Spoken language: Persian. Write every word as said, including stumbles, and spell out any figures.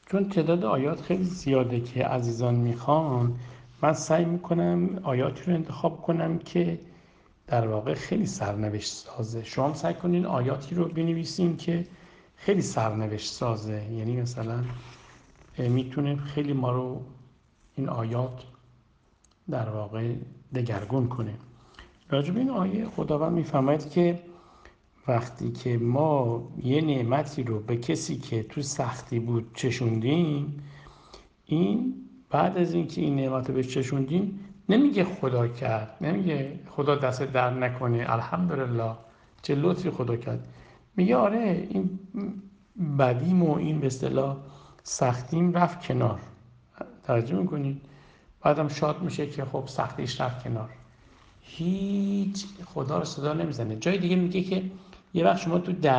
چون تعداد آیات خیلی زیاده که عزیزان میخوان، من سعی میکنم آیاتی رو انتخاب کنم که در واقع خیلی سرنوشت سازه. شما هم سعی کنین آیاتی رو بنویسین که خیلی سرنوشت سازه، یعنی مثلا میتونه خیلی ما رو این آیات در واقع دگرگون کنه. راجب این آیه خداوند میفرماید که وقتی که ما یه نعمتی رو به کسی که تو سختی بود چشوندیم، این بعد از اینکه این نعمت رو بهش چشوندیم نمیگه خدا کرد، نمیگه خدا دست در نکنه الحمدلله چه لطفی خدا کرد، میگه آره این بدیم و این به اصطلاح سختیم رفت کنار. توجه میکنید؟ بعدم شاد میشه که خب سختیش رفت کنار. هیچ خدا رو صدا نمیزنه. جای دیگه میگه که یه وقت شما تو در